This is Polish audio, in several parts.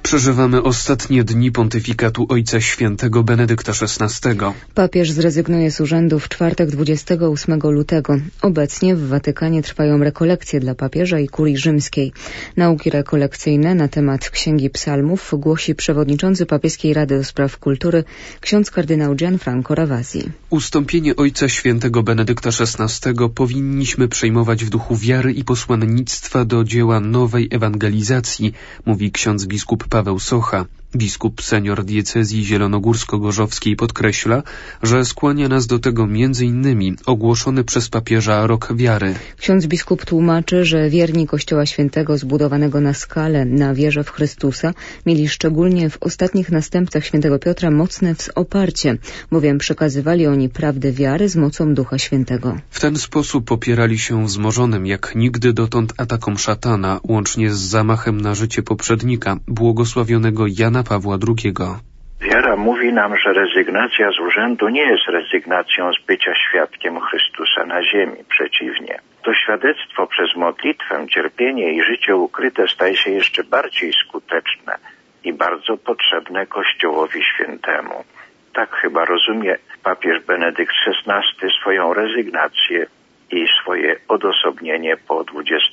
Przeżywamy ostatnie dni pontyfikatu Ojca Świętego Benedykta XVI. Papież zrezygnuje z urzędu w czwartek 28 lutego. Obecnie w Watykanie trwają rekolekcje dla papieża i kurii rzymskiej. Nauki rekolekcyjne na temat Księgi Psalmów głosi przewodniczący Papieskiej Rady do Spraw Kultury ksiądz kardynał Gianfranco Ravasi. Ustąpienie Ojca Świętego Benedykta XVI powinniśmy przejmować w duchu wiary i posłannictwa do dzieła nowej ewangelizacji, mówi ksiądz biskup Paweł Socha. Biskup senior diecezji zielonogórsko-gorzowskiej podkreśla, że skłania nas do tego m.in. ogłoszony przez papieża rok wiary. Ksiądz biskup tłumaczy, że wierni Kościoła Świętego zbudowanego na skale, na wierze w Chrystusa, mieli szczególnie w ostatnich następcach świętego Piotra mocne oparcie, bowiem przekazywali oni prawdę wiary z mocą Ducha Świętego. W ten sposób opierali się wzmożonym jak nigdy dotąd atakom szatana, łącznie z zamachem na życie poprzednika, błogosławionego Jana Pawła II. Wiara mówi nam, że rezygnacja z urzędu nie jest rezygnacją z bycia świadkiem Chrystusa na ziemi. Przeciwnie. To świadectwo przez modlitwę, cierpienie i życie ukryte staje się jeszcze bardziej skuteczne i bardzo potrzebne Kościołowi Świętemu. Tak chyba rozumie papież Benedykt XVI swoją rezygnację i swoje odosobnienie po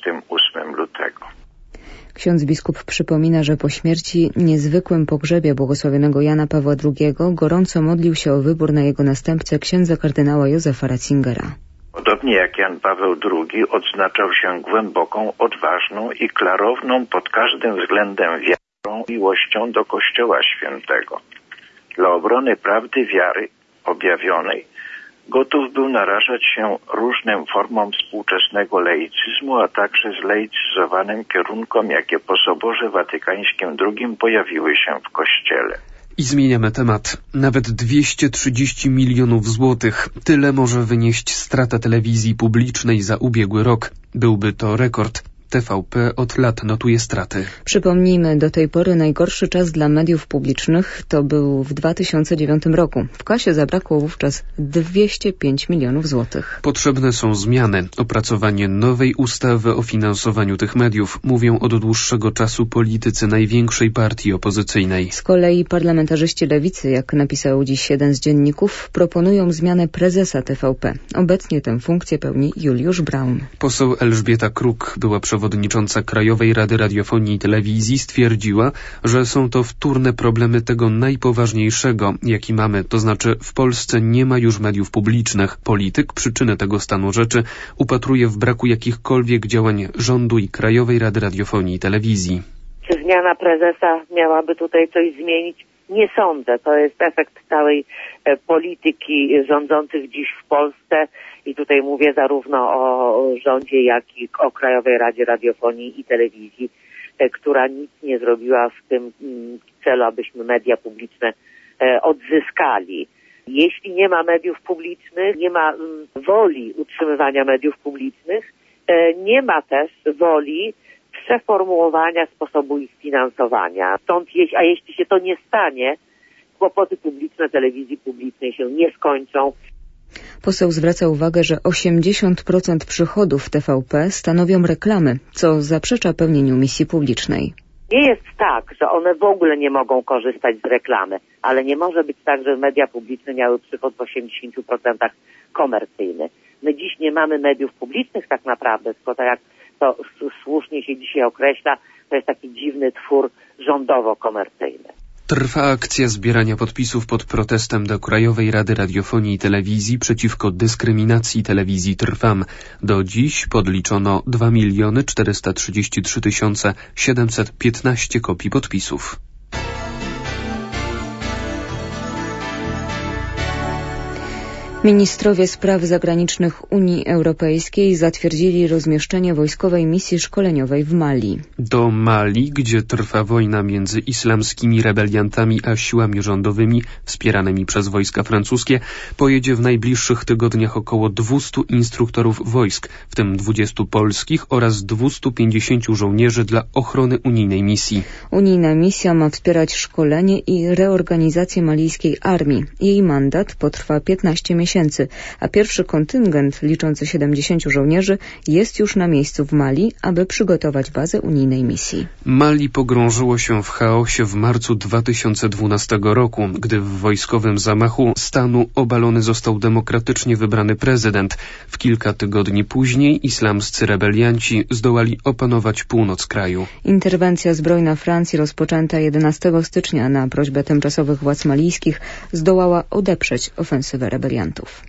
28 lutego. Ksiądz biskup przypomina, że po śmierci niezwykłym pogrzebie błogosławionego Jana Pawła II gorąco modlił się o wybór na jego następcę księdza kardynała Józefa Ratzingera. Podobnie jak Jan Paweł II odznaczał się głęboką, odważną i klarowną pod każdym względem wiarą i miłością do Kościoła Świętego. Dla obrony prawdy wiary objawionej gotów był narażać się różnym formom współczesnego laicyzmu, a także zlaicyzowanym kierunkom, jakie po Soborze Watykańskim II pojawiły się w Kościele. I zmieniamy temat. Nawet 230 milionów złotych. Tyle może wynieść strata telewizji publicznej za ubiegły rok. Byłby to rekord. TVP od lat notuje straty. Przypomnijmy, do tej pory najgorszy czas dla mediów publicznych to był w 2009 roku. W kasie zabrakło wówczas 205 milionów złotych. Potrzebne są zmiany, opracowanie nowej ustawy o finansowaniu tych mediów, mówią od dłuższego czasu politycy największej partii opozycyjnej. Z kolei parlamentarzyści lewicy, jak napisał dziś jeden z dzienników, proponują zmianę prezesa TVP. Obecnie tę funkcję pełni Juliusz Braun. Poseł Elżbieta Kruk, była przewodnicząca Krajowej Rady Radiofonii i Telewizji, stwierdziła, że są to wtórne problemy tego najpoważniejszego, jaki mamy, to znaczy w Polsce nie ma już mediów publicznych. Polityk przyczynę tego stanu rzeczy upatruje w braku jakichkolwiek działań rządu i Krajowej Rady Radiofonii i Telewizji. Czy zmiana prezesa miałaby tutaj coś zmienić? Nie sądzę. To jest efekt całej polityki rządzących dziś w Polsce i tutaj mówię zarówno o rządzie, jak i o Krajowej Radzie Radiofonii i Telewizji, która nic nie zrobiła w tym celu, abyśmy media publiczne odzyskali. Jeśli nie ma mediów publicznych, nie ma woli utrzymywania mediów publicznych, nie ma też woli przeformułowania sposobu ich finansowania. Stąd, a jeśli się to nie stanie, kłopoty publiczne telewizji publicznej się nie skończą. Poseł zwraca uwagę, że 80% przychodów TVP stanowią reklamy, co zaprzecza pełnieniu misji publicznej. Nie jest tak, że one w ogóle nie mogą korzystać z reklamy, ale nie może być tak, że media publiczne miały przychód w 80% komercyjny. My dziś nie mamy mediów publicznych tak naprawdę, tylko tak jak to słusznie się dzisiaj określa, to jest taki dziwny twór rządowo-komercyjny. Trwa akcja zbierania podpisów pod protestem do Krajowej Rady Radiofonii i Telewizji przeciwko dyskryminacji telewizji Trwam. Do dziś podliczono 2 433 715 kopii podpisów. Ministrowie spraw zagranicznych Unii Europejskiej zatwierdzili rozmieszczenie wojskowej misji szkoleniowej w Mali. Do Mali, gdzie trwa wojna między islamskimi rebeliantami a siłami rządowymi wspieranymi przez wojska francuskie, pojedzie w najbliższych tygodniach około 200 instruktorów wojsk, w tym 20 polskich oraz 250 żołnierzy dla ochrony unijnej misji. Unijna misja ma wspierać szkolenie i reorganizację malijskiej armii. Jej mandat potrwa 15 miesięcy. miesięcy, a pierwszy kontyngent liczący 70 żołnierzy jest już na miejscu w Mali, aby przygotować bazę unijnej misji. Mali pogrążyło się w chaosie w marcu 2012 roku, gdy w wojskowym zamachu stanu obalony został demokratycznie wybrany prezydent. W kilka tygodni później islamscy rebelianci zdołali opanować północ kraju. Interwencja zbrojna Francji rozpoczęta 11 stycznia na prośbę tymczasowych władz malijskich zdołała odeprzeć ofensywę rebeliantów.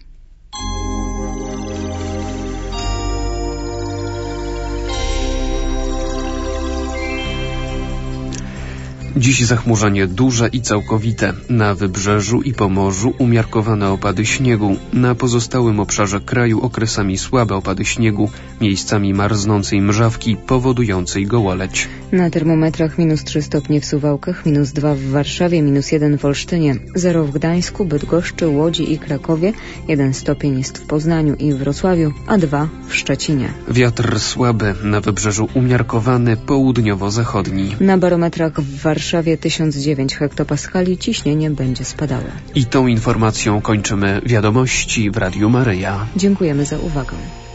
Dziś zachmurzenie duże i całkowite. Na wybrzeżu i Pomorzu umiarkowane opady śniegu. Na pozostałym obszarze kraju okresami słabe opady śniegu, miejscami marznącej mrzawki powodującej gołoleć. Na termometrach -3 stopnie w Suwałkach, -2 w Warszawie, -1 w Olsztynie, 0 w Gdańsku, Bydgoszczy, Łodzi i Krakowie, 1 stopień jest w Poznaniu i Wrocławiu, a 2 w Szczecinie. Wiatr słaby, na wybrzeżu umiarkowany, południowo-zachodni. Na barometrach w Warszawie 1009 hektopaskali, ciśnienie będzie spadało. I tą informacją kończymy wiadomości w Radiu Maryja. Dziękujemy za uwagę.